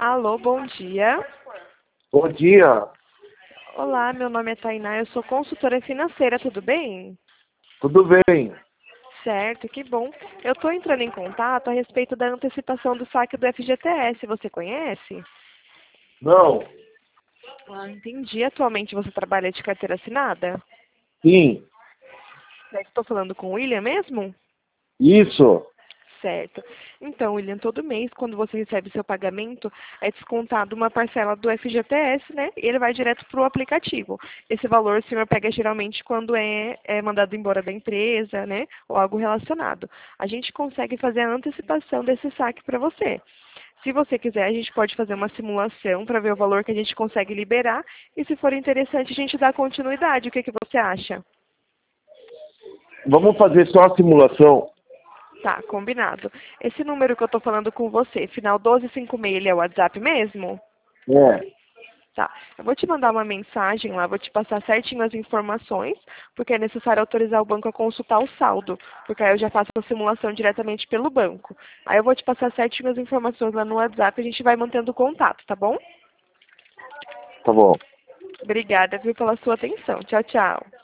Alô, bom dia. Bom dia, Olá, meu nome é Tainá, eu sou consultora financeira, tudo bem? tudo bem? Certo, que bom. Eu estou entrando em contato a respeito da antecipação do saque do FGTS, você conhece? Não, Entendi. Atualmente você trabalha de carteira assinada? sim, Estou falando com o William mesmo? isso. Certo. Então, William, todo mês, quando você recebe seu pagamento, é descontado uma parcela do FGTS, né? E ele vai direto para o aplicativo. Esse valor o senhor pega geralmente quando é mandado embora da empresa, né? Ou algo relacionado. A gente consegue fazer a antecipação desse saque para você. Se você quiser, a gente pode fazer uma simulação para ver o valor que a gente consegue liberar. E se for interessante, a gente dá continuidade. O que que você acha? Vamos fazer só a simulação. Tá, combinado. Esse número que eu tô falando com você, final 1256, ele é o WhatsApp mesmo? É, Tá. Eu vou te mandar uma mensagem lá, vou te passar certinho as informações, porque é necessário autorizar o banco a consultar o saldo, porque aí eu já faço a simulação diretamente pelo banco. Aí eu vou te passar certinho as informações lá no WhatsApp e a gente vai mantendo contato, tá bom? tá bom. Obrigada, viu, pela sua atenção. Tchau, tchau.